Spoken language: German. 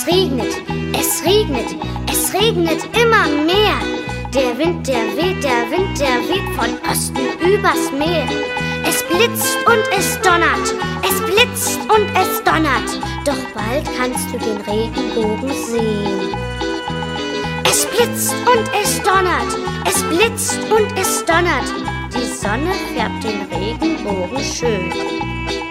Es regnet, es regnet, es regnet immer mehr. Der Wind, der weht von Osten übers Meer. Es blitzt und es donnert, es blitzt und es donnert. Doch bald kannst du den Regenbogen sehen. Es blitzt und es donnert, es blitzt und es donnert. Die Sonne färbt den Regenbogen schön.